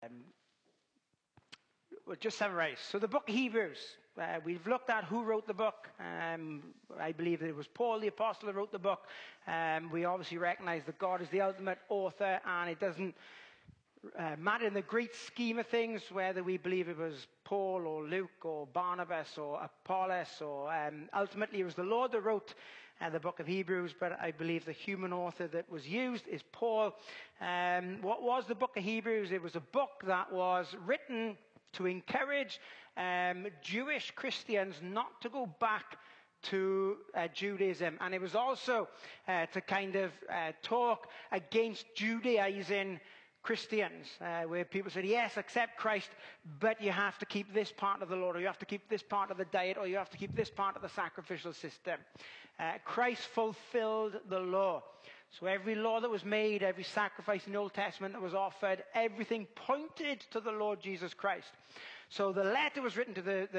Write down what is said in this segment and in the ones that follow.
We'll just summarize. So the book of Hebrews, we've looked at who wrote the book. I believe that it was Paul the Apostle who wrote the book. We obviously recognize that God is the ultimate author, and it doesn't matter in the great scheme of things whether we believe it was Paul or Luke or Barnabas or Apollos, or ultimately it was the Lord that wrote the book of Hebrews, but I believe the human author that was used is Paul. What was the book of Hebrews? It was a book that was written to encourage Jewish Christians not to go back to Judaism. And it was also to kind of talk against Judaizing Christians, where people said, yes, accept Christ, but you have to keep this part of the law, or you have to keep this part of the diet, or you have to keep this part of the sacrificial system. Christ fulfilled the law. So every law that was made, every sacrifice in the Old Testament that was offered, everything pointed to the Lord Jesus Christ. So the letter was written to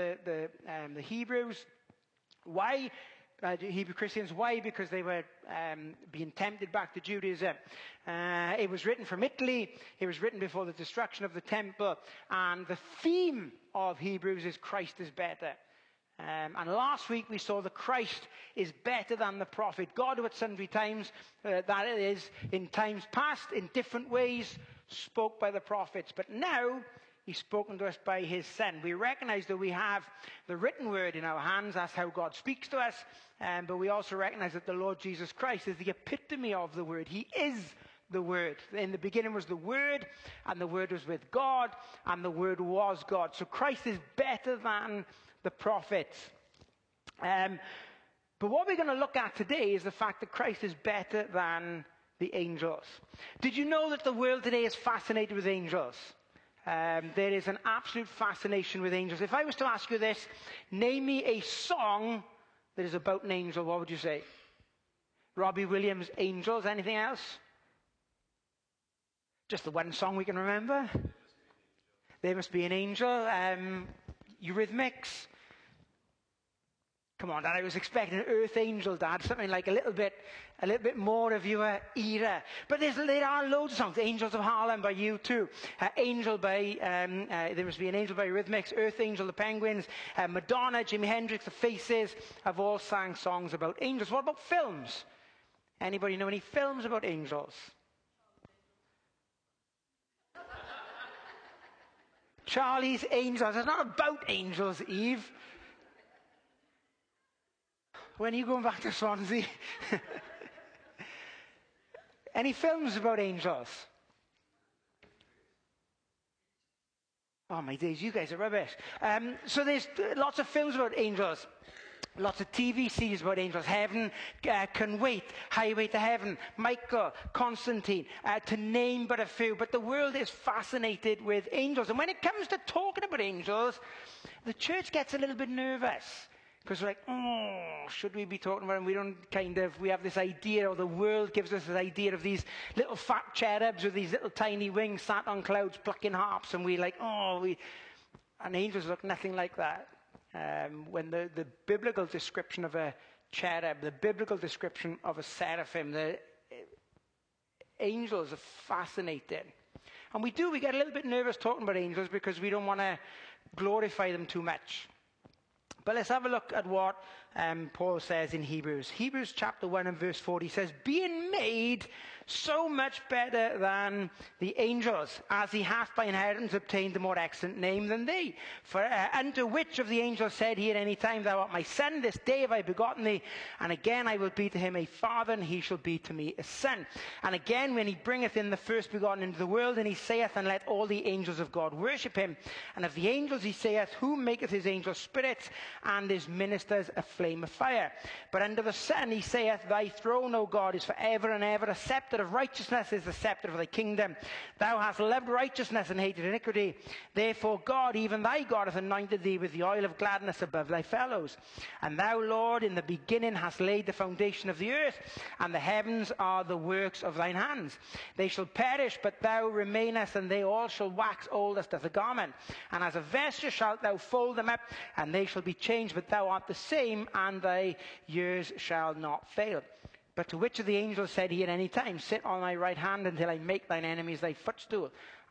the Hebrews. Why? Hebrew Christians. Why? Because they were being tempted back to Judaism. It was written from Italy. It was written before the destruction of the temple. And the theme of Hebrews is Christ is better. And last week we saw that Christ is better than the prophet. God, who at sundry times, that it is, in times past, in different ways, spoke by the prophets. But now, He's spoken to us by His Son. We recognize that we have the written word in our hands. That's how God speaks to us. But we also recognize that the Lord Jesus Christ is the epitome of the word. He is the Word. In the beginning was the Word, and the Word was with God, and the Word was God. So Christ is better than the prophets. But what we're going to look at today is the fact that Christ is better than the angels. Did you know that the world today is fascinated with angels? There is an absolute fascination with angels. If I was to ask you this, name me a song that is about an angel, what would you say? Robbie Williams, Angels. Anything else? Just the one song we can remember. There Must Be an Angel. Eurythmics. Come on, Dad, I was expecting an Earth Angel, Dad. Something like a little bit more of your era. But there are loads of songs. Angels of Harlem by U2. Angel by, There Must Be an Angel by Eurythmics. Earth Angel, the Penguins. Madonna, Jimi Hendrix, the Faces have all sang songs about angels. What about films? Anybody know any films about angels? Charlie's Angels. It's not about angels, Eve. When are you going back to Swansea? Any films about angels? Oh my days, you guys are rubbish. So there's lots of films about angels. Lots of TV series about angels. Heaven Can Wait, Highway to Heaven, Michael, Constantine, to name but a few. But the world is fascinated with angels. And when it comes to talking about angels, the church gets a little bit nervous. Because we're like, should we be talking about them? We have this idea, or the world gives us this idea of these little fat cherubs with these little tiny wings sat on clouds plucking harps. And we're like, and angels look nothing like that. When the biblical description of a cherub, the biblical description of a seraphim, the angels are fascinating. And we get a little bit nervous talking about angels because we don't want to glorify them too much. But let's have a look at what Paul says in Hebrews. Hebrews chapter 1 and verse 40 says, being made so much better than the angels, as he hath by inheritance obtained a more excellent name than they. For unto which of the angels said he at any time, thou art my son, this day have I begotten thee, and again I will be to him a father, and he shall be to me a son. And again when he bringeth in the first begotten into the world, and he saith, and let all the angels of God worship him. And of the angels he saith, who maketh his angels spirits, and his ministers a flame of fire. But unto the Son he saith, thy throne, O God, is for ever and ever. A scepter of righteousness is the scepter of thy kingdom. Thou hast loved righteousness and hated iniquity. Therefore God, even thy God, hath anointed thee with the oil of gladness above thy fellows. And thou, Lord, in the beginning hast laid the foundation of the earth, and the heavens are the works of thine hands. They shall perish, but thou remainest, and they all shall wax old as doth a garment. And as a vesture shalt thou fold them up, and they shall be changed, but thou art the same, and thy years shall not fail. But to which of the angels said he at any time, sit on thy right hand until I make thine enemies thy footstool?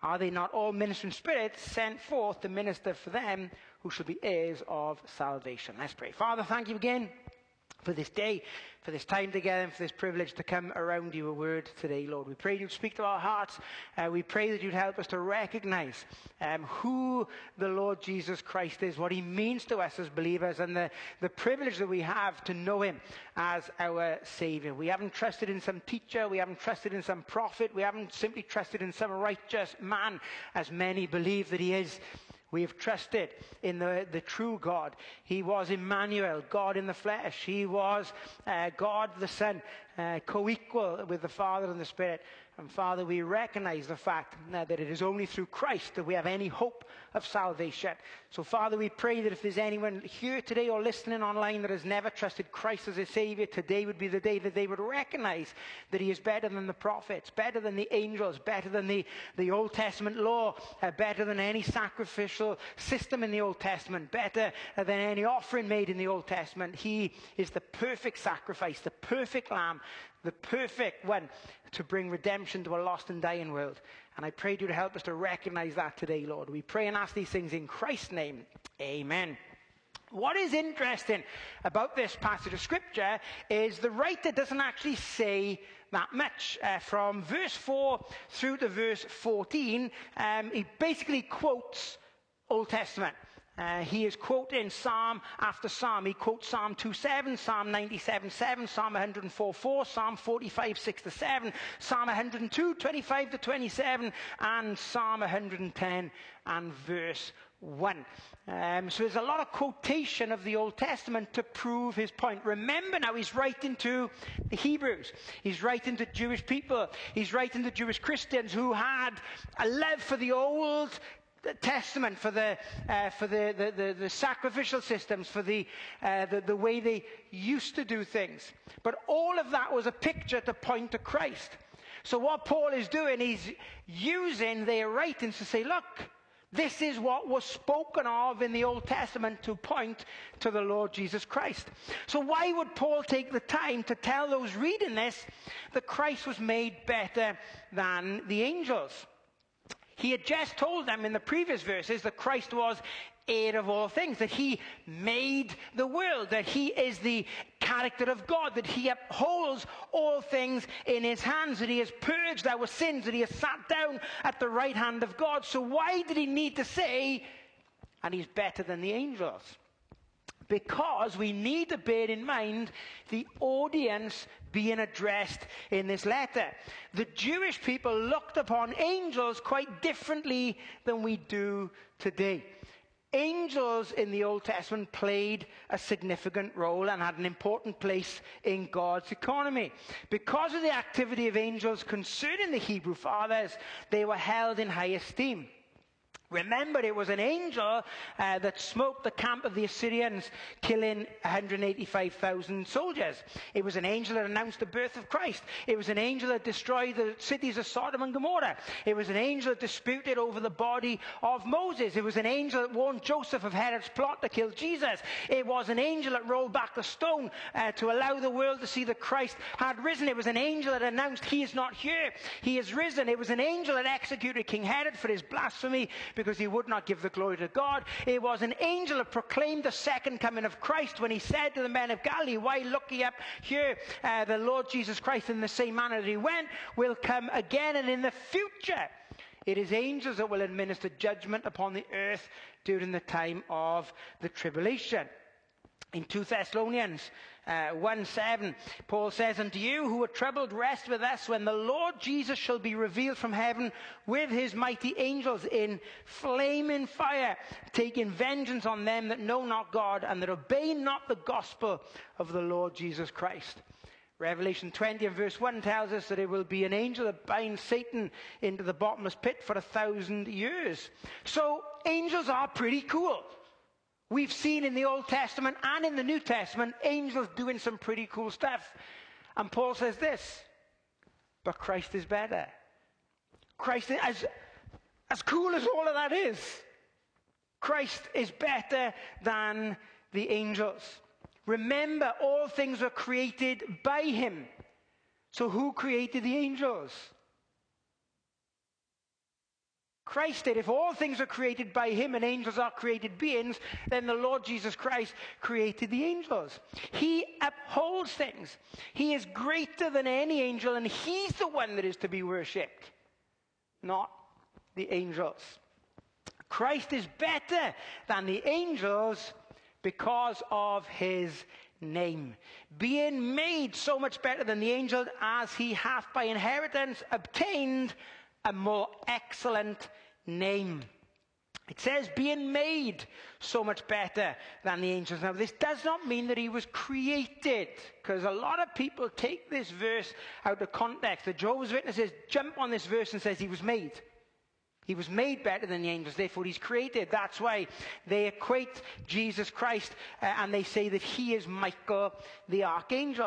Are they not all ministering spirits sent forth to minister for them who shall be heirs of salvation? Let's pray. Father, thank you again for this day, for this time together, and for this privilege to come around your word today, Lord. We pray you'd speak to our hearts. We pray that you'd help us to recognize who the Lord Jesus Christ is, what he means to us as believers, and the privilege that we have to know him as our Savior. We haven't trusted in some teacher. We haven't trusted in some prophet. We haven't simply trusted in some righteous man, as many believe that he is. We have trusted in the true God. He was Emmanuel, God in the flesh. He was God the Son, co-equal with the Father and the Spirit. And Father, we recognize the fact that it is only through Christ that we have any hope of salvation. So Father, we pray that if there's anyone here today or listening online that has never trusted Christ as a Savior, today would be the day that they would recognize that he is better than the prophets, better than the angels, better than the Old Testament law, better than any sacrificial system in the Old Testament, better than any offering made in the Old Testament. He is the perfect sacrifice, the perfect lamb, the perfect one to bring redemption to a lost and dying world. And I pray you to help us to recognize that today, Lord. We pray and ask these things in Christ's name. Amen. What is interesting about this passage of Scripture is the writer doesn't actually say that much. From verse 4 through to verse 14, he basically quotes Old Testament. He is quoting psalm after psalm. He quotes Psalm 2:7, Psalm 97:7, Psalm 104:4, Psalm 45:6-7, Psalm 102:25-27, and Psalm 110 and verse 1. So there's a lot of quotation of the Old Testament to prove his point. Remember now, he's writing to the Hebrews. He's writing to Jewish people. He's writing to Jewish Christians who had a love for the Old Testament, for the sacrificial systems, for the way they used to do things. But all of that was a picture to point to Christ. So what Paul is doing, he's using their writings to say, look, this is what was spoken of in the Old Testament to point to the Lord Jesus Christ. So why would Paul take the time to tell those reading this that Christ was made better than the angels? He had just told them in the previous verses that Christ was heir of all things, that he made the world, that he is the character of God, that he upholds all things in his hands, that he has purged our sins, that he has sat down at the right hand of God. So why did he need to say, and he's better than the angels? Because we need to bear in mind the audience being addressed in this letter. The Jewish people looked upon angels quite differently than we do today. Angels in the Old Testament played a significant role and had an important place in God's economy. Because of the activity of angels concerning the Hebrew fathers, they were held in high esteem. Remember, it was an angel that smote the camp of the Assyrians, killing 185,000 soldiers. It was an angel that announced the birth of Christ. It was an angel that destroyed the cities of Sodom and Gomorrah. It was an angel that disputed over the body of Moses. It was an angel that warned Joseph of Herod's plot to kill Jesus. It was an angel that rolled back the stone to allow the world to see that Christ had risen. It was an angel that announced, he is not here, he is risen. It was an angel that executed King Herod for his blasphemy, because he would not give the glory to God. It was an angel that proclaimed the second coming of Christ when he said to the men of Galilee, why look ye up here? The Lord Jesus Christ, in the same manner that he went, will come again. And in the future, it is angels that will administer judgment upon the earth during the time of the tribulation. In 2 Thessalonians 1:7, Paul says, unto you who are troubled, rest with us when the Lord Jesus shall be revealed from heaven with his mighty angels in flaming fire, taking vengeance on them that know not God and that obey not the gospel of the Lord Jesus Christ. Revelation 20 and verse 1 tells us that it will be an angel that binds Satan into the bottomless pit for 1,000 years. So angels are pretty cool. We've seen in the Old Testament and in the New Testament angels doing some pretty cool stuff. And Paul says this, but Christ is better. Christ is, as cool as all of that is, Christ is better than the angels. Remember, all things were created by him. So who created the angels? Christ did. If all things are created by him and angels are created beings, then the Lord Jesus Christ created the angels. He upholds things. He is greater than any angel, and he's the one that is to be worshipped, not the angels. Christ is better than the angels because of his name, being made so much better than the angels, as he hath by inheritance obtained a more excellent name. It says being made so much better than the angels. Now, this does not mean that he was created, because a lot of people take this verse out of context. The Jehovah's Witnesses jump on this verse and says he was made. He was made better than the angels, therefore he's created. That's why they equate Jesus Christ and they say that he is Michael the archangel.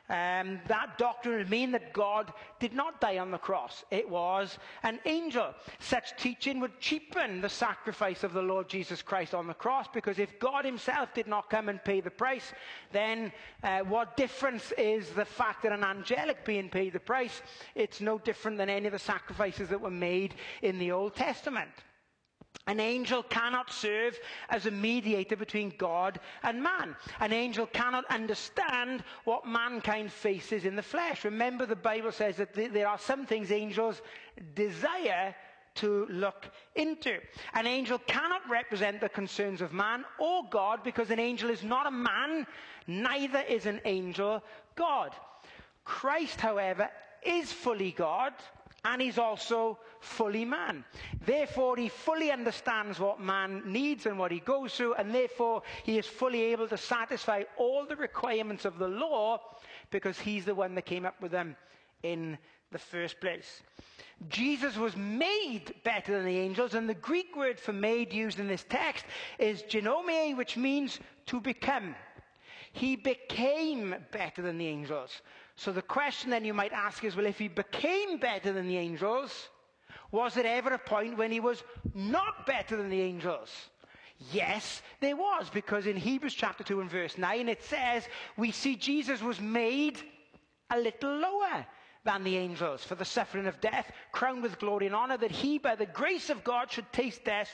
That doctrine would mean that God did not die on the cross. It was an angel. Such teaching would cheapen the sacrifice of the Lord Jesus Christ on the cross, because if God himself did not come and pay the price, then what difference is the fact that an angelic being paid the price? It's no different than any of the sacrifices that were made in the Old Testament. An angel cannot serve as a mediator between God and man. An angel cannot understand what mankind faces in the flesh. Remember, the Bible says that there are some things angels desire to look into. An angel cannot represent the concerns of man or God, because an angel is not a man, neither is an angel God. Christ, however, is fully God, and he's also fully man. Therefore, he fully understands what man needs and what he goes through, and therefore he is fully able to satisfy all the requirements of the law, because he's the one that came up with them in the first place. Jesus was made better than the angels, and the Greek word for made used in this text is ginomai, which means to become. He became better than the angels. So the question then you might ask is, well, if he became better than the angels, was there ever a point when he was not better than the angels? Yes, there was, because in Hebrews chapter 2 and verse 9 it says, we see Jesus was made a little lower than the angels for the suffering of death, crowned with glory and honor, that he by the grace of God should taste death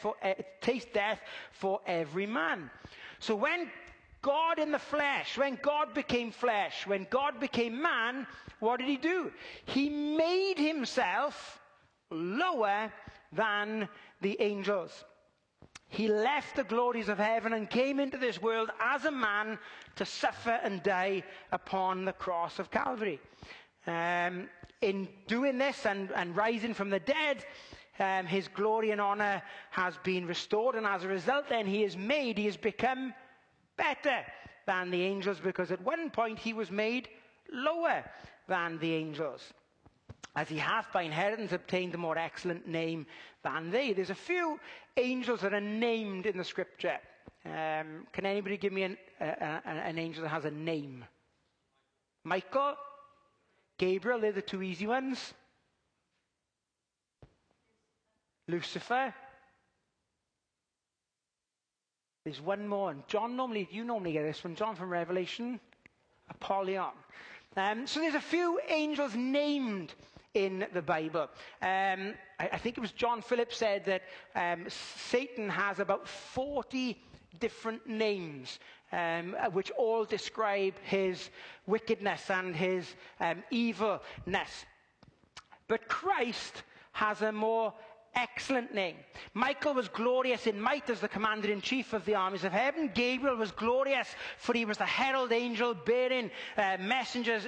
for every man. So when God in the flesh, when God became flesh, when God became man, what did he do? He made himself lower than the angels. He left the glories of heaven and came into this world as a man to suffer and die upon the cross of Calvary. In doing this and rising from the dead, his glory and honor has been restored, and as a result then he has become better than the angels, because at one point he was made lower than the angels, as he hath by inheritance obtained a more excellent name than they. There's a few angels that are named in the scripture. Can anybody give me an angel that has a name? Michael? Gabriel? They're the two easy ones. Lucifer? There's one more, and you normally get this one, John from Revelation, Apollyon. So there's a few angels named in the Bible. I think it was John Phillips said that Satan has about 40 different names, which all describe his wickedness and his evilness. But Christ has a more excellent name. Michael was glorious in might as the commander-in-chief of the armies of heaven. Gabriel was glorious, for he was the herald angel bearing messages.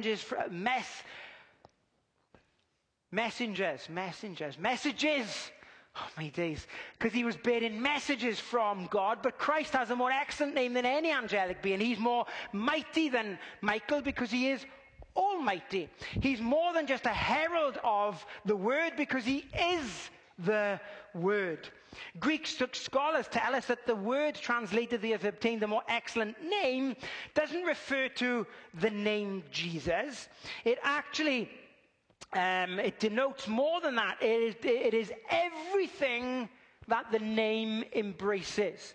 Oh, my days. Because he was bearing messages from God. But Christ has a more excellent name than any angelic being. He's more mighty than Michael, because he is almighty. He's more than just a herald of the word, because he is the word. Greek scholars tell us that the word translated they have obtained a more excellent name doesn't refer to the name Jesus. It actually it denotes more than that. It is everything that the name embraces.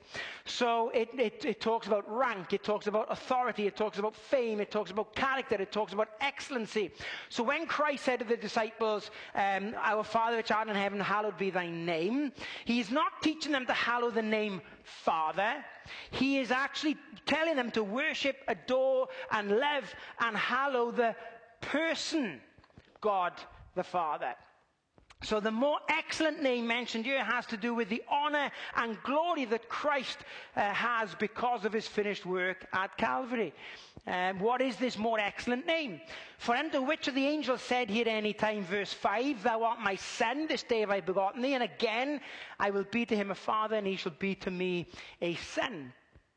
So it talks about rank, it talks about authority, it talks about fame, it talks about character, it talks about excellency. So when Christ said to the disciples, our Father which art in heaven, hallowed be thy name, he's not teaching them to hallow the name Father. He is actually telling them to worship, adore, and love and hallow the person, God the Father. So the more excellent name mentioned here has to do with the honor and glory that Christ has because of his finished work at Calvary. What is this more excellent name? For unto which of the angels said he at any time, verse 5, thou art my son, this day have I begotten thee, and again I will be to him a father, and he shall be to me a son.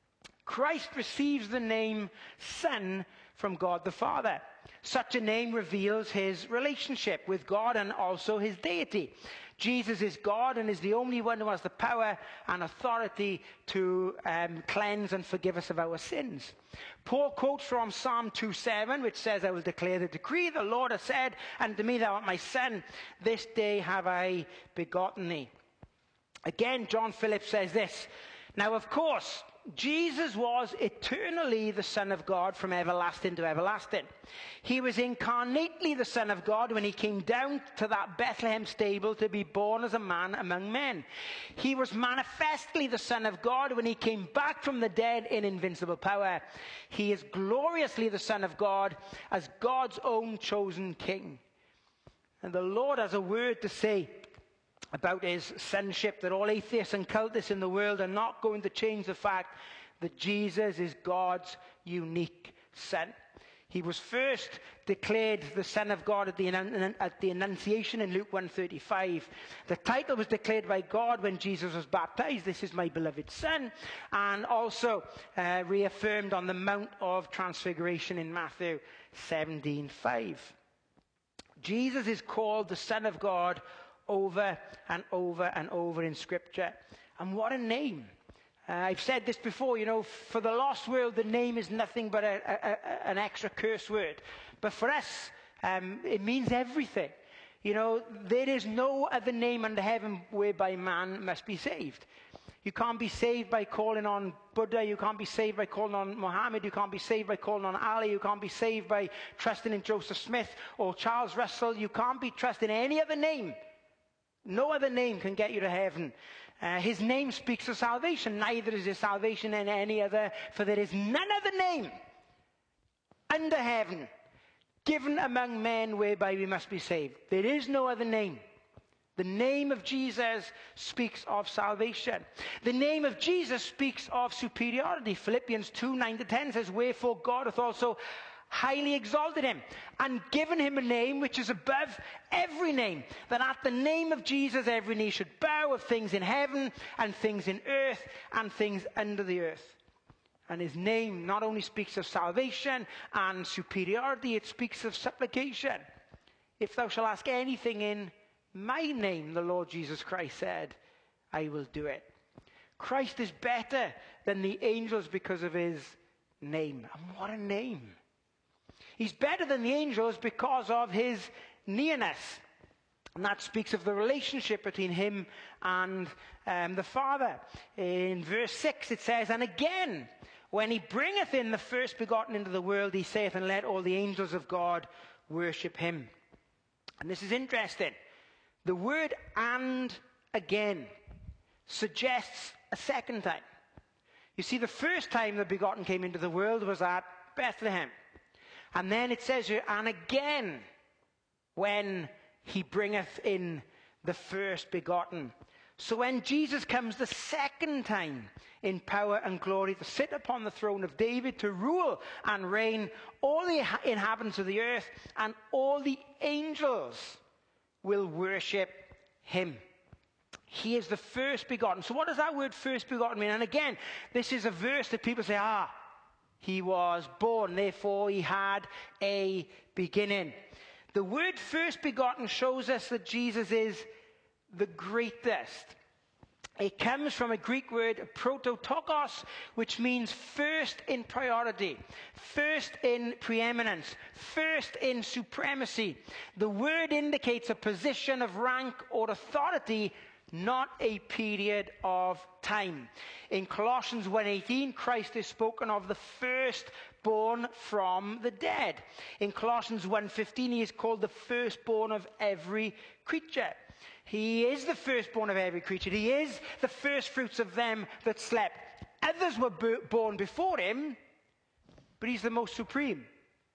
Christ receives the name Son from God the Father. Such a name reveals his relationship with God and also his deity. Jesus is God and is the only one who has the power and authority to cleanse and forgive us of our sins. Paul quotes from Psalm 2:7, which says, I will declare the decree, the Lord has said unto me, thou art my son, this day have I begotten thee. Again, John Phillips says this, now of course, Jesus was eternally the Son of God from everlasting to everlasting. He was incarnately the Son of God when he came down to that Bethlehem stable to be born as a man among men. He was manifestly the Son of God when he came back from the dead in invincible power. He is gloriously the Son of God as God's own chosen King. And the Lord has a word to say about his sonship that all atheists and cultists in the world are not going to change the fact that Jesus is God's unique Son. He was first declared the Son of God at the Annunciation in Luke 1:35. The title was declared by God when Jesus was baptized, this is my beloved Son, and also reaffirmed on the Mount of Transfiguration in Matthew 17:5. Jesus is called the Son of God over and over and over in Scripture. And what a name. I've said this before, for the lost world, the name is nothing but an extra curse word. But for us, it means everything. There is no other name under heaven whereby man must be saved. You can't be saved by calling on Buddha. You can't be saved by calling on Muhammad. You can't be saved by calling on Ali. You can't be saved by trusting in Joseph Smith or Charles Russell. You can't be trusting in any other name. No other name can get you to heaven. His name speaks of salvation. Neither is there salvation in any other, for there is none other name under heaven given among men whereby we must be saved. There is no other name. The name of Jesus speaks of salvation. The name of Jesus speaks of superiority. Philippians 2:9-10 says, wherefore God hath also highly exalted him and given him a name which is above every name, that at the name of Jesus every knee should bow, of things in heaven and things in earth and things under the earth. And his name not only speaks of salvation and superiority, it speaks of supplication. If thou shalt ask anything in my name, the Lord Jesus Christ said, I will do it. Christ is better than the angels because of his name. And what a name. He's better than the angels because of his nearness. And that speaks of the relationship between him and the Father. In verse 6 it says, and again, when he bringeth in the first begotten into the world, he saith, and let all the angels of God worship him. And this is interesting. The word and again suggests a second time. You see, the first time the begotten came into the world was at Bethlehem. And then it says here, and again, when he bringeth in the first begotten. So when Jesus comes the second time in power and glory to sit upon the throne of David, to rule and reign, all the inhabitants of the earth and all the angels will worship him. He is the first begotten. So what does that word first begotten mean? And again, this is a verse that people say, he was born, therefore he had a beginning. The word first begotten shows us that Jesus is the greatest. It comes from a Greek word, prototokos, which means first in priority, first in preeminence, first in supremacy. The word indicates a position of rank or authority not a period of time. In Colossians 1:18, Christ is spoken of the firstborn from the dead. In Colossians 1:15, he is called the firstborn of every creature. He is the firstborn of every creature. He is the firstfruits of them that slept. Others were born before him, but he's the most supreme.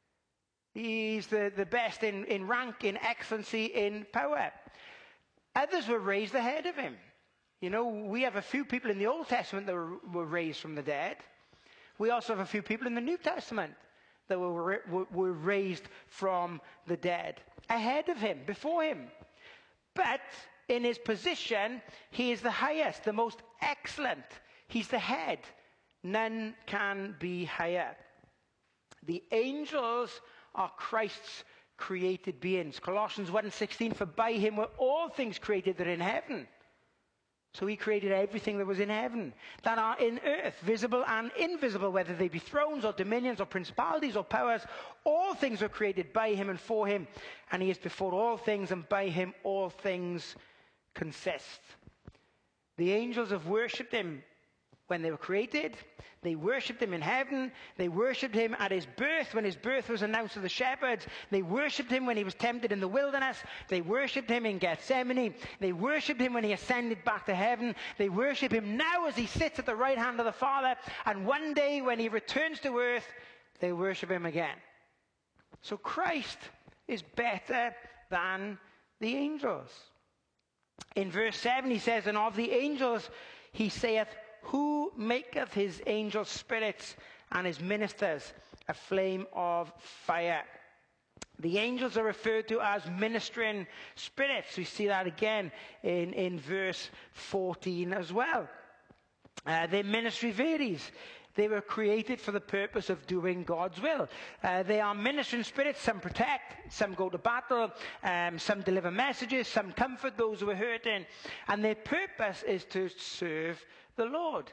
He's the best in rank, in excellency, in power. Others were raised ahead of him. You know, we have a few people in the Old Testament that were raised from the dead. We also have a few people in the New Testament that were raised from the dead. Ahead of him, before him. But in his position, he is the highest, the most excellent. He's the head. None can be higher. The angels are Christ's created beings. Colossians 1:16, for by him were all things created that are in heaven. So he created everything that was in heaven, that are in earth, visible and invisible, whether they be thrones or dominions or principalities or powers. All things were created by him and for him, and he is before all things, and by him all things consist. The angels have worshipped him when they were created. They worshipped him in heaven. They worshipped him at his birth, when his birth was announced to the shepherds. They worshipped him when he was tempted in the wilderness. They worshipped him in Gethsemane. They worshipped him when he ascended back to heaven. They worship him now as he sits at the right hand of the Father. And one day when he returns to earth, they worship him again. So Christ is better than the angels. In verse 7 he says, and of the angels he saith, who maketh his angels spirits and his ministers a flame of fire. The angels are referred to as ministering spirits. We see that again in verse 14 as well. Their ministry varies. They were created for the purpose of doing God's will. They are ministering spirits. Some protect, some go to battle, some deliver messages, some comfort those who are hurting. And their purpose is to serve the Lord.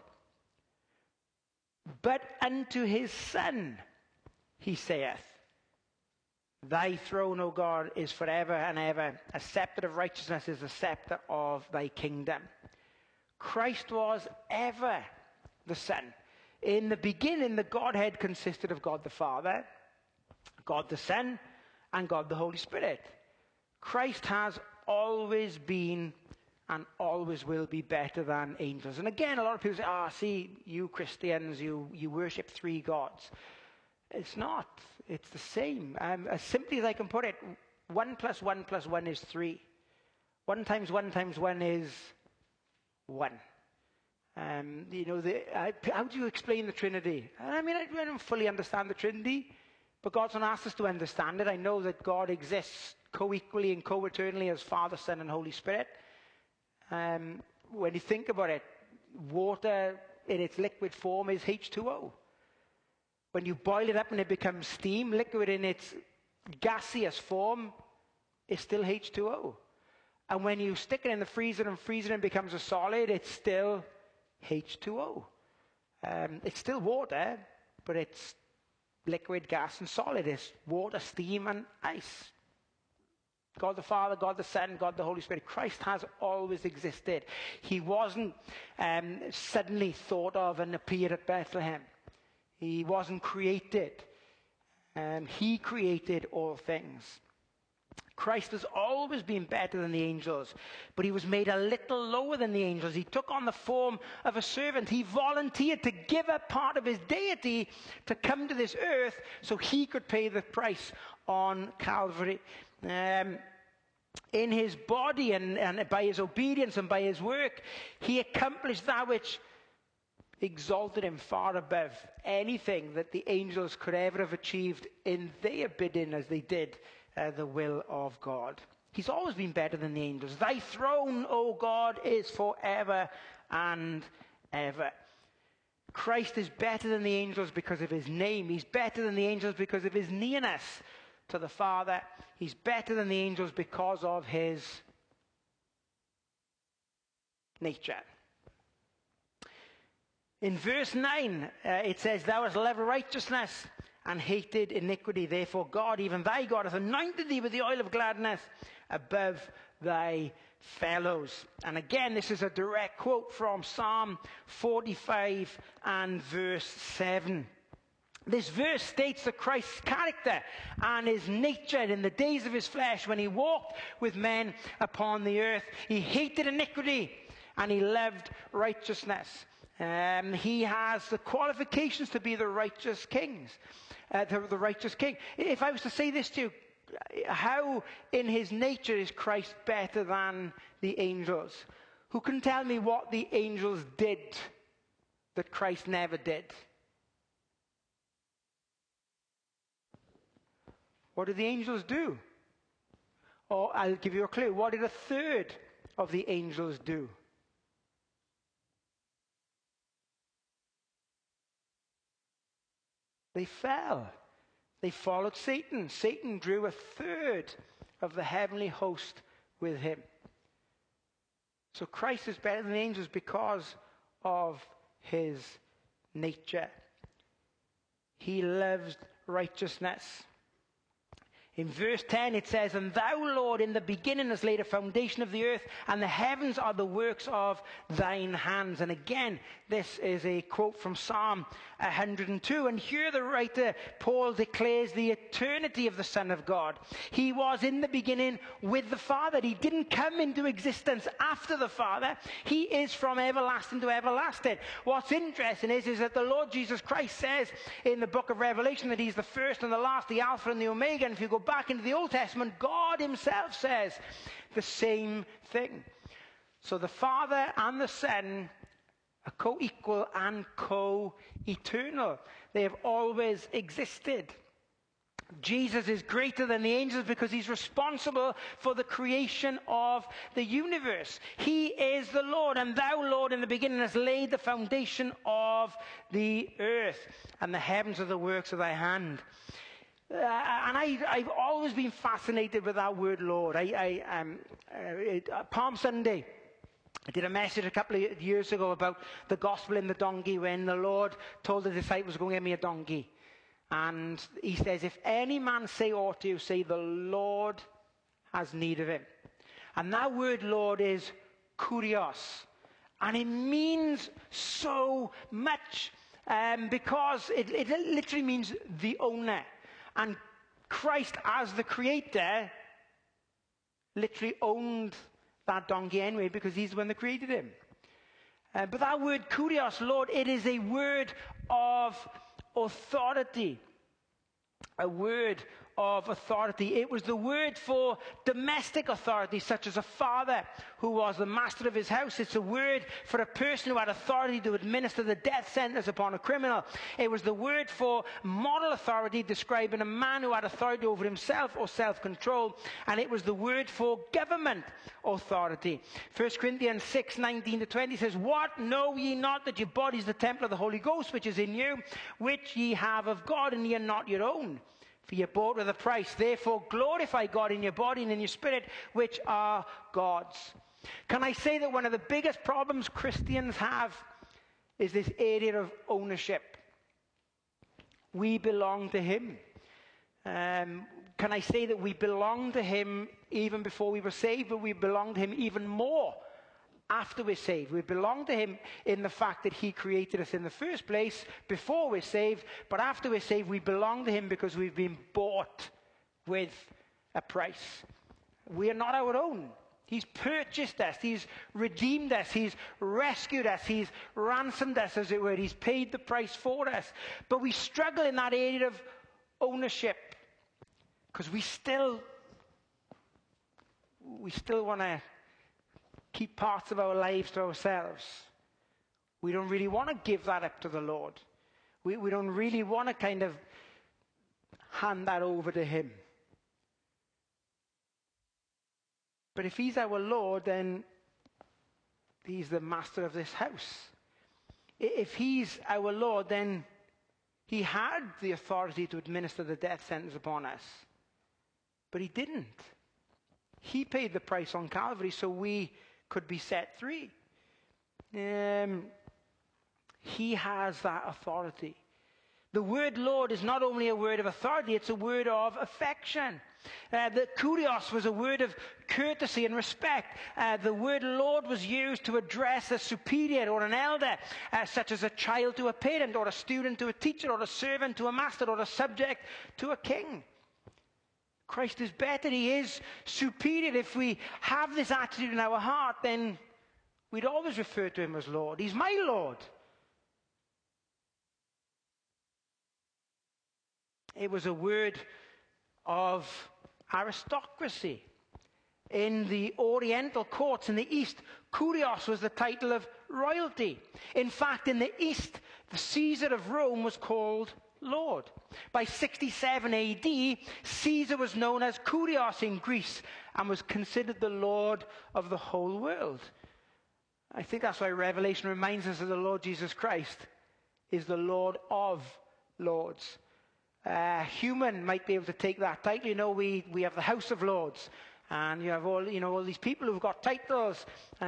But unto his Son he saith, thy throne, O God, is forever and ever. A scepter of righteousness is the scepter of thy kingdom. Christ was ever the Son. In the beginning, the Godhead consisted of God the Father, God the Son, and God the Holy Spirit. Christ has always been and always will be better than angels. And again, a lot of people say, see, you Christians, you worship three gods. It's not. It's the same. As simply as I can put it, 1 + 1 + 1 is 3. 1 times 1 times 1 is 1. How do you explain the Trinity? I mean, I don't fully understand the Trinity, but God's not asked us to understand it. I know that God exists co-equally and co-eternally as Father, Son, and Holy Spirit. When you think about it, water in its liquid form is H2O. When you boil it up and it becomes steam, liquid in its gaseous form is still H2O. And when you stick it in the freezer and freeze it and it becomes a solid, it's still H2O. It's still water, but it's liquid, gas, and solid. It's water, steam, and ice. God the Father, God the Son, God the Holy Spirit. Christ has always existed. He wasn't suddenly thought of and appeared at Bethlehem. He wasn't created. He created all things. Christ has always been better than the angels, but he was made a little lower than the angels. He took on the form of a servant. He volunteered to give up part of his deity to come to this earth so he could pay the price on Calvary. In his body and by his obedience and by his work, he accomplished that which exalted him far above anything that the angels could ever have achieved in their bidding as they did the will of God. He's always been better than the angels. Thy throne, O God, is forever and ever. Christ is better than the angels because of his name. He's better than the angels because of his nearness to the Father. He's better than the angels because of his nature. In verse 9, it says, thou hast loved righteousness and hated iniquity. Therefore God, even thy God, hath anointed thee with the oil of gladness above thy fellows. And again, this is a direct quote from Psalm 45 and verse 7. This verse states that Christ's character and his nature in the days of his flesh, when he walked with men upon the earth, he hated iniquity and he loved righteousness. He has the qualifications to be the righteous king. The righteous king. If I was to say this to you, how in his nature is Christ better than the angels? Who can tell me what the angels did that Christ never did? What did the angels do? Or I'll give you a clue. What did a third of the angels do? They fell. They followed Satan. Satan drew a third of the heavenly host with him. So Christ is better than the angels because of his nature. He loves righteousness. In verse 10 it says, "And thou, Lord, in the beginning hast laid a foundation of the earth, and the heavens are the works of thine hands." And again, this is a quote from Psalm 102. And here the writer, Paul, declares the eternity of the Son of God. He was in the beginning with the Father. He didn't come into existence after the Father. He is from everlasting to everlasting. What's interesting is that the Lord Jesus Christ says in the book of Revelation that he's the first and the last, the Alpha and the Omega. And if you go back into the Old Testament, God himself says the same thing. So the Father and the Son are co-equal and co-eternal. They have always existed. Jesus is greater than the angels because he's responsible for the creation of the universe. He is the Lord, and thou, Lord, in the beginning hast laid the foundation of the earth, and the heavens are the works of thy hand. And I've always been fascinated with that word Lord. Palm Sunday, I did a message a couple of years ago about the gospel in the donkey, when the Lord told the disciples, "Go and get me a donkey." And he says, "If any man say aught to you, say the Lord has need of him." And that word Lord is kurios. And it means so much because it literally means the owner. And Christ, as the creator, literally owned that donkey anyway, because he's the one that created him. But that word kurios, Lord, it is a word of authority. A word of authority. It was the word for domestic authority, such as a father who was the master of his house. It's a word for a person who had authority to administer the death sentence upon a criminal. It was the word for moral authority, describing a man who had authority over himself or self-control. And it was the word for government authority. 1 Corinthians 6:19-20 says, "What, know ye not that your body is the temple of the Holy Ghost, which is in you, which ye have of God, and ye are not your own? For ye are bought with a price. Therefore glorify God in your body and in your spirit, which are God's." Can I say that one of the biggest problems Christians have is this area of ownership? We belong to him. Can I say that we belong to him even before we were saved, but we belong to him even more after we're saved? We belong to him in the fact that he created us in the first place before we're saved, but after we're saved, we belong to him because we've been bought with a price. We are not our own. He's purchased us. He's redeemed us. He's rescued us. He's ransomed us, as it were. He's paid the price for us. But we struggle in that area of ownership because we still want to keep parts of our lives to ourselves. We don't really want to give that up to the Lord. We don't really want to kind of hand that over to him. But if he's our Lord, then he's the master of this house. If he's our Lord, then he had the authority to administer the death sentence upon us. But he didn't. He paid the price on Calvary so we could be set free. He has that authority. The word Lord is not only a word of authority, it's a word of affection. The kurios was a word of courtesy and respect. The word Lord was used to address a superior or an elder, such as a child to a parent, or a student to a teacher, or a servant to a master, or a subject to a king. Christ is better. He is superior. If we have this attitude in our heart, then we'd always refer to him as Lord. He's my Lord. It was a word of aristocracy. In the Oriental courts in the East, kurios was the title of royalty. In fact, in the East, the Caesar of Rome was called Lord. By 67 AD, Caesar was known as kurios in Greece and was considered the Lord of the whole world. I think that's why Revelation reminds us that the Lord Jesus Christ is the Lord of lords. Human might be able to take that title. You know, we have the House of Lords, and you have all these people who've got titles,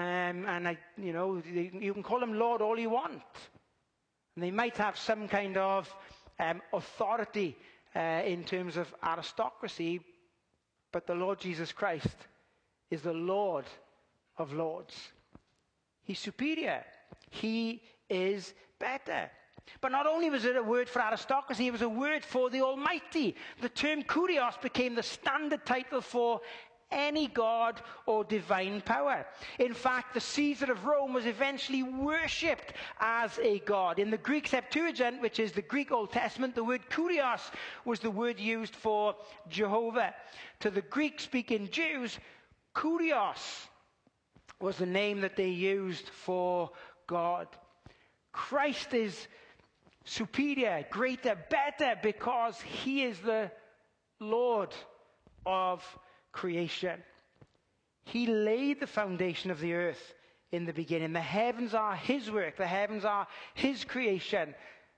you can call them Lord all you want, and they might have some kind of authority in terms of aristocracy, but the Lord Jesus Christ is the Lord of Lords. He's superior. He is better. But not only was it a word for aristocracy, it was a word for the Almighty. The term kurios became the standard title for any god or divine power. In fact, the Caesar of Rome was eventually worshipped as a god. In the Greek Septuagint, which is the Greek Old Testament, the word kurios was the word used for Jehovah. To the Greek-speaking Jews, kurios was the name that they used for God. Christ is superior, greater, better, because he is the Lord of creation. He laid the foundation of the earth in the beginning. The heavens are his work. The heavens are his creation.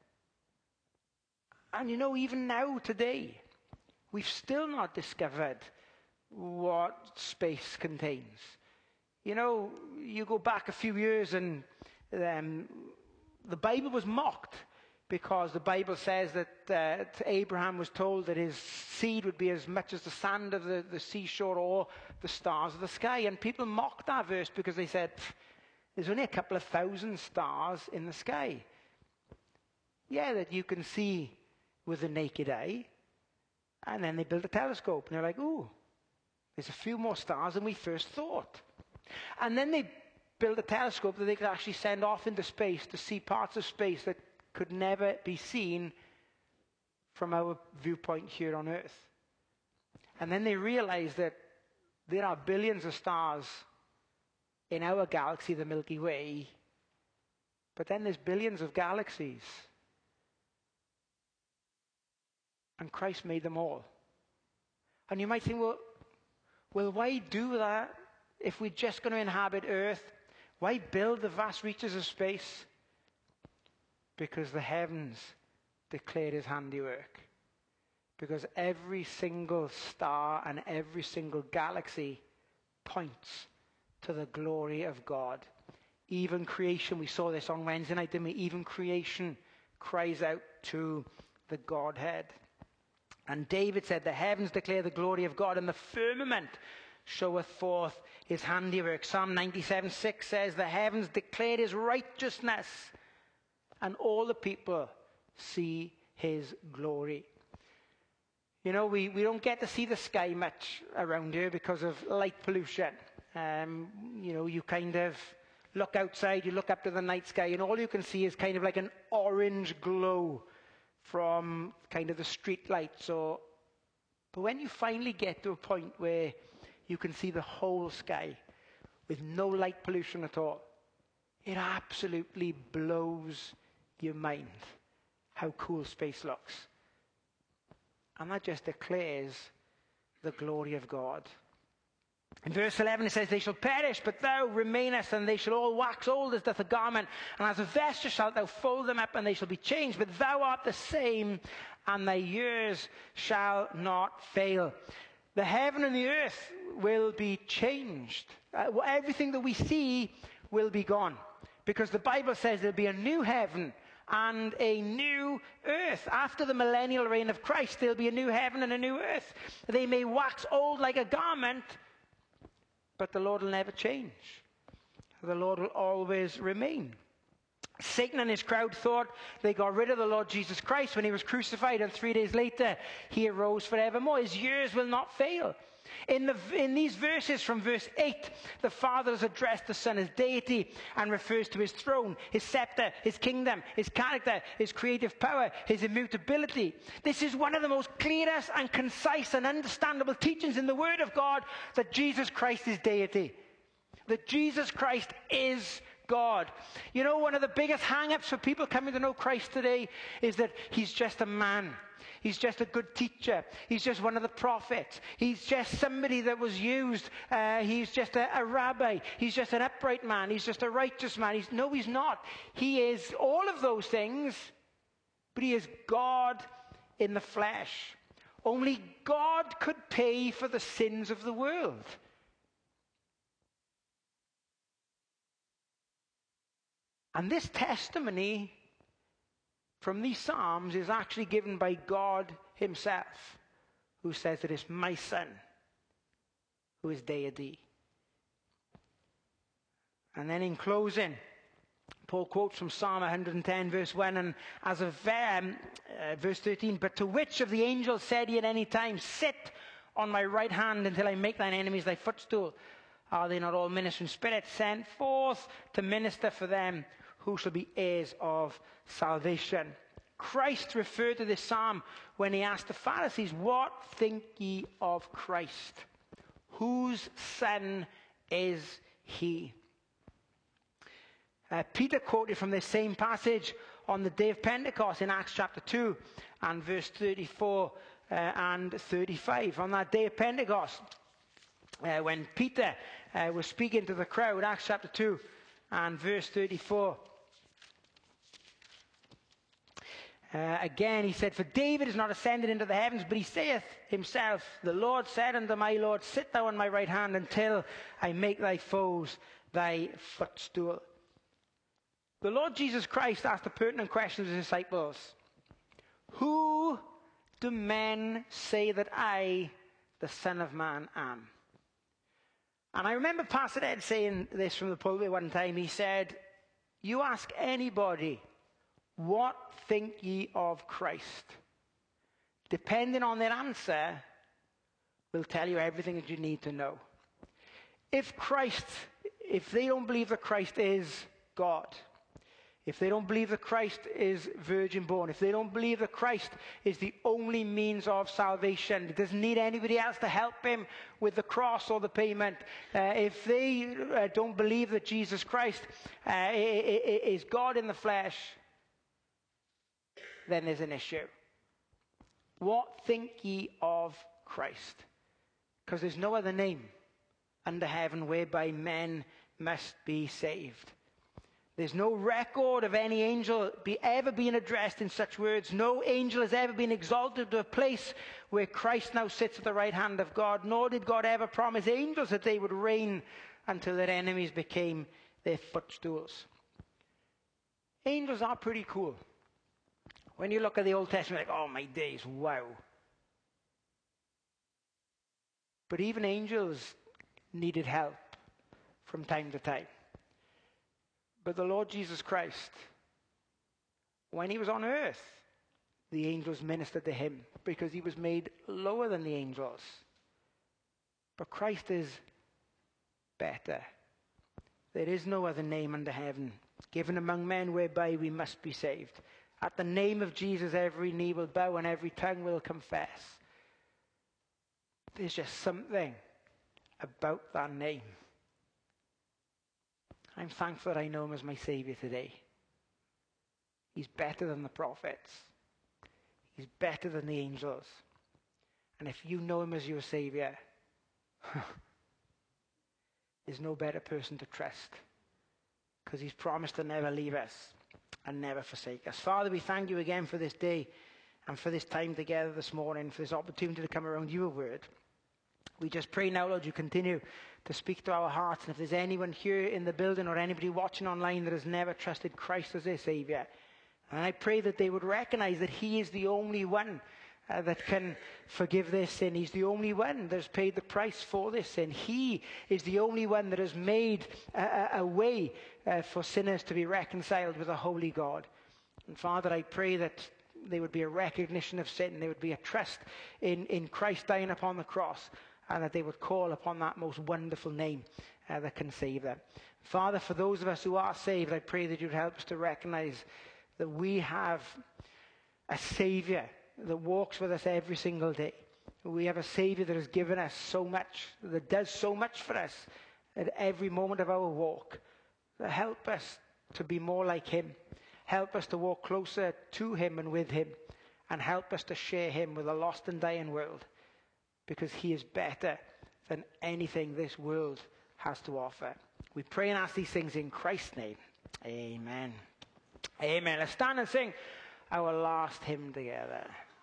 And even now, today, we've still not discovered what space contains. You go back a few years and the Bible was mocked, because the Bible says that Abraham was told that his seed would be as much as the sand of the seashore or the stars of the sky. And people mocked that verse because they said, there's only a couple of thousand stars in the sky. Yeah, that you can see with the naked eye. And then they built a telescope, and they're like, ooh, there's a few more stars than we first thought. And then they built a telescope that they could actually send off into space to see parts of space that could never be seen from our viewpoint here on Earth. And then they realized that there are billions of stars in our galaxy, the Milky Way, but then there's billions of galaxies. And Christ made them all. And you might think, well, why do that if we're just going to inhabit Earth? Why build the vast reaches of space? Because the heavens declare his handiwork. Because every single star and every single galaxy points to the glory of God. Even creation, we saw this on Wednesday night, didn't we? Even creation cries out to the Godhead. And David said, the heavens declare the glory of God, and the firmament showeth forth his handiwork. Psalm 97:6 says, the heavens declare his righteousness, and all the people see his glory. We don't get to see the sky much around here because of light pollution. You kind of look outside, you look up to the night sky, and all you can see is kind of like an orange glow from kind of the street lights. But when you finally get to a point where you can see the whole sky with no light pollution at all, it absolutely blows your mind how cool space looks. And that just declares the glory of God. In verse 11 it says, they shall perish, but thou remainest, and they shall all wax old as doth a garment, and as a vesture shalt thou fold them up, and they shall be changed. But thou art the same, and thy years shall not fail. The heaven and the earth will be changed. Everything that we see will be gone. Because the Bible says there'll be a new heaven and a new earth. After the millennial reign of Christ, there'll be a new heaven and a new earth. They may wax old like a garment, but the Lord will never change. The Lord will always remain. Satan and his crowd thought they got rid of the Lord Jesus Christ when he was crucified, and 3 days later he arose forevermore. His years will not fail. In these verses from verse 8, the Father has addressed the Son as deity and refers to his throne, his scepter, his kingdom, his character, his creative power, his immutability. This is one of the most clearest and concise and understandable teachings in the Word of God, that Jesus Christ is deity. That Jesus Christ is God. You know, one of the biggest hang-ups for people coming to know Christ today is that he's just a man. He's just a good teacher. He's just one of the prophets. He's just somebody that was used. He's just a rabbi. He's just an upright man. He's just a righteous man. No, he's not. He is all of those things, but he is God in the flesh. Only God could pay for the sins of the world. And this testimony from these Psalms is actually given by God himself, who says that it's my Son who is deity. And then in closing, Paul quotes from Psalm 110 verse 1 and as of verse 13, but to which of the angels said he at any time, sit on my right hand until I make thine enemies thy footstool? Are they not all ministering spirits sent forth to minister for them who shall be heirs of salvation? Christ referred to this psalm when he asked the Pharisees, what think ye of Christ? Whose son is he? Peter quoted from this same passage on the day of Pentecost in Acts chapter 2 and verse 34 and 35. On that day of Pentecost, when Peter was speaking to the crowd, Acts chapter 2 and verse 34. Again, he said, for David is not ascended into the heavens, but he saith himself, the Lord said unto my Lord, sit thou on my right hand until I make thy foes thy footstool. The Lord Jesus Christ asked the pertinent question to his disciples. Who do men say that I, the Son of Man, am? And I remember Pastor Ed saying this from the pulpit one time. He said, you ask anybody, what think ye of Christ? Depending on their answer, will tell you everything that you need to know. If they don't believe that Christ is God, if they don't believe that Christ is virgin born, if they don't believe that Christ is the only means of salvation, he doesn't need anybody else to help him with the cross or the payment, if they don't believe that Jesus Christ is God in the flesh, then there's an issue. What think ye of Christ? Because there's no other name under heaven whereby men must be saved. There's no record of any angel ever being addressed in such words. No angel has ever been exalted to a place where Christ now sits at the right hand of God, nor did God ever promise angels that they would reign until their enemies became their footstools. Angels are pretty cool. When you look at the Old Testament, like, oh my days, wow. But even angels needed help from time to time. But the Lord Jesus Christ, when he was on earth, the angels ministered to him because he was made lower than the angels. But Christ is better. There is no other name under heaven given among men whereby we must be saved. At the name of Jesus, every knee will bow and every tongue will confess. There's just something about that name. I'm thankful that I know him as my Savior today. He's better than the prophets. He's better than the angels. And if you know him as your Savior, there's no better person to trust, because he's promised to never leave us and never forsake us. Father, we thank you again for this day and for this time together this morning, for this opportunity to come around your word. We just pray now, Lord, you continue to speak to our hearts. And if there's anyone here in the building or anybody watching online that has never trusted Christ as their Savior, And I pray that they would recognize that he is the only one that can forgive their sin. He's the only one that has paid the price for this sin. He is the only one that has made a way for sinners to be reconciled with a holy God. And Father, I pray that there would be a recognition of sin. There would be a trust in Christ dying upon the cross, and that they would call upon that most wonderful name that can save them. Father, for those of us who are saved, I pray that you'd help us to recognize that we have a Savior that walks with us every single day. We have a Savior that has given us so much, that does so much for us at every moment of our walk. Help us to be more like him. Help us to walk closer to him and with him. And help us to share him with a lost and dying world. Because he is better than anything this world has to offer. We pray and ask these things in Christ's name. Amen. Amen. Let's stand and sing our last hymn together.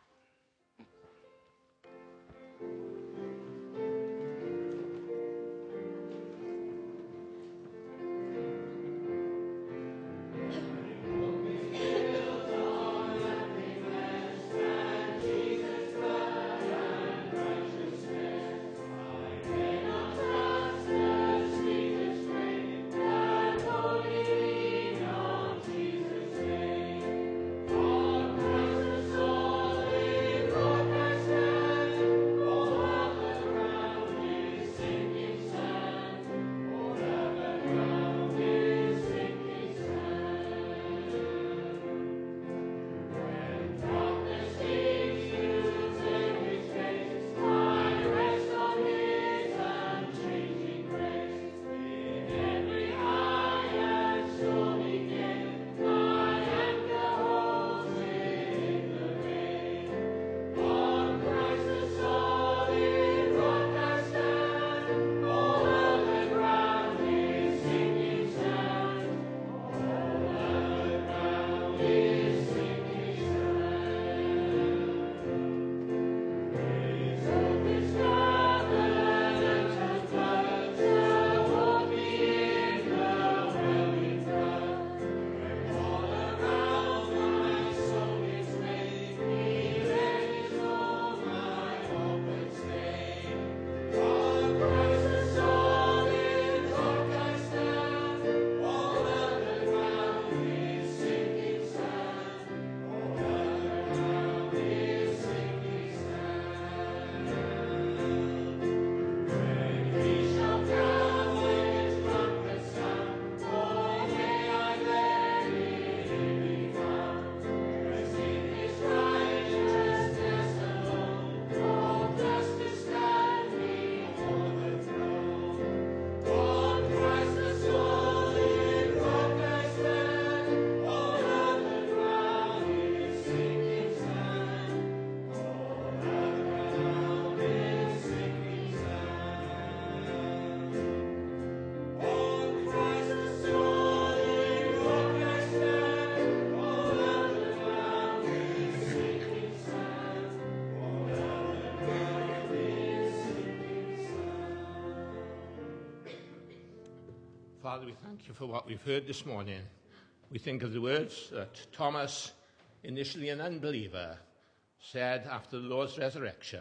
Father, we thank you for what we've heard this morning. We think of the words that Thomas, initially an unbeliever, said after the Lord's resurrection,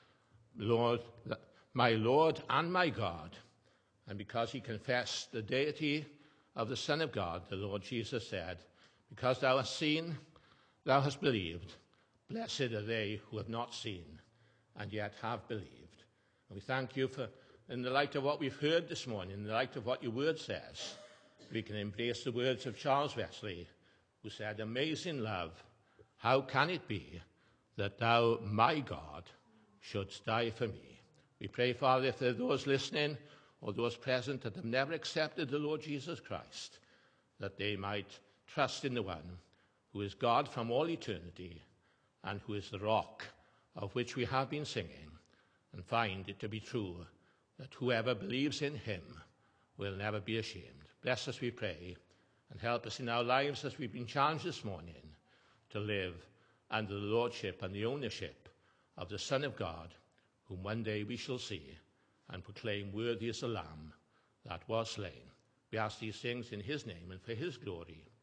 Lord, my Lord and my God. And because he confessed the deity of the Son of God, the Lord Jesus said, because thou hast seen, thou hast believed. Blessed are they who have not seen and yet have believed. And we thank you for, in the light of what we've heard this morning, in the light of what your word says, we can embrace the words of Charles Wesley, who said, amazing love, how can it be that thou, my God, shouldst die for me? We pray, Father, if there are those listening or those present that have never accepted the Lord Jesus Christ, that they might trust in the one who is God from all eternity and who is the rock of which we have been singing, and find it to be true that whoever believes in him will never be ashamed. Bless us, we pray, and help us in our lives as we've been challenged this morning to live under the lordship and the ownership of the Son of God, whom one day we shall see and proclaim worthy is the Lamb that was slain. We ask these things in his name and for his glory.